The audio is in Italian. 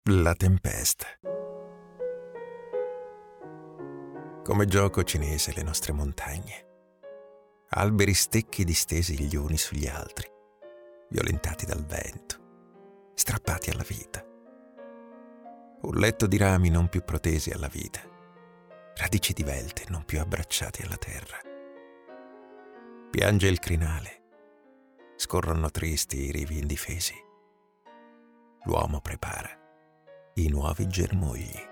La tempesta. Come gioco cinese le nostre montagne. Alberi stecchi distesi gli uni sugli altri, violentati dal vento, strappati alla vita. Un letto di rami non più protesi alla vita, radici divelte non più abbracciati alla terra. Piange il crinale, scorrono tristi i rivi indifesi. L'uomo prepara i nuovi germogli.